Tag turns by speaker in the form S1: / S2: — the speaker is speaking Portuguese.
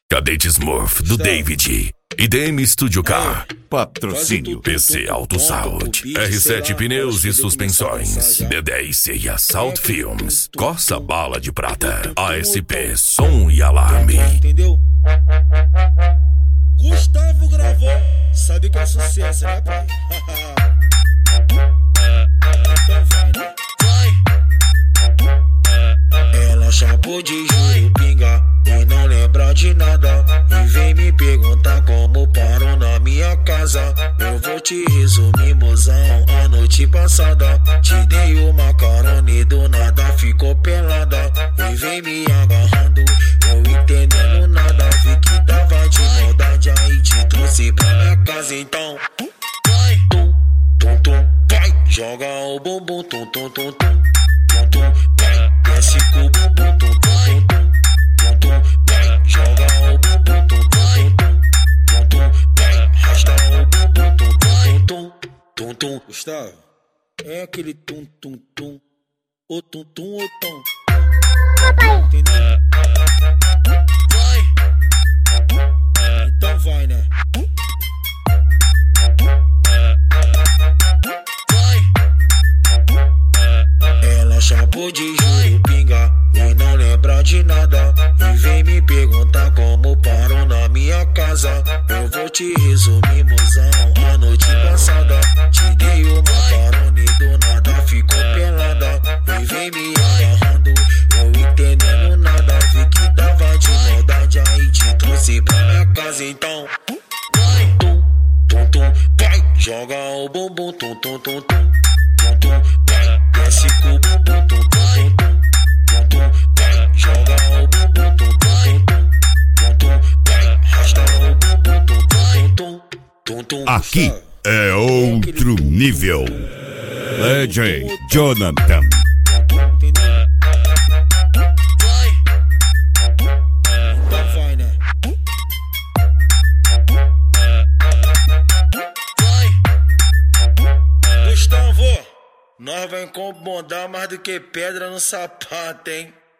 S1: Cadete Smurf, do David. IDM Studio Car.
S2: Patrocínio
S1: PC Auto Salt. R7 Pneus e Suspensões. D10 Ceia Salt Films. Corsa Bala de Prata. ASP Som e Alarme.
S3: Entendeu? Gustavo gravou. Sabe que é sucesso, né, pai? Então vai, né? Ela chapou de juro, pinga, e não lembra de nada. E vem me perguntar como parou na minha casa. Eu vou te resumir, mozão, a noite passada te dei uma carona e do nada ficou pelada. E vem me agarrando, eu entendendo nada. Vi que tava de maldade, aí te trouxe pra minha casa. Então vai, tum, tum, tum, vai, joga o bumbum, tum, tum, tum, tum, tum, tum, vai, desce com o bumbum, tum, tum, tum, tum, tum, vai, joga o bumbum, tum, tum, tum, tum, vai, arrasta o bumbum, tum, tum, tum, tum, tum. Gustavo, é aquele tum, tum, tum, o tum, tum, o tom. Entendeu? Vai. Então vai, né? Ela chapou de juro, pinga, e não lembra de nada. E vem me perguntar como parou na minha casa. Eu vou te resumir, mozão, a noite passada te dei uma carona e do nada ficou pelada. E vem me agarrando, eu entendendo nada. Vi que tava de maldade, aí te trouxe pra minha casa. Então vai, tum, tum, tum, vai, joga o bumbum, tum, tum, tum, tum, tum, tum, vai, desce com o bumbum, tum, tum, tum, tum, tum, vai, joga o bumbum, tum, tum, tum, tum, tum, vai, arrasta o bumbum, tum, tum, tum, tum, tum.
S2: Aqui é outro nível. DJ Jonathan.
S3: Entendeu? Vai. Então vai, né? Vai. Gustavo, nós vai incomodar mais do que pedra no sapato, hein?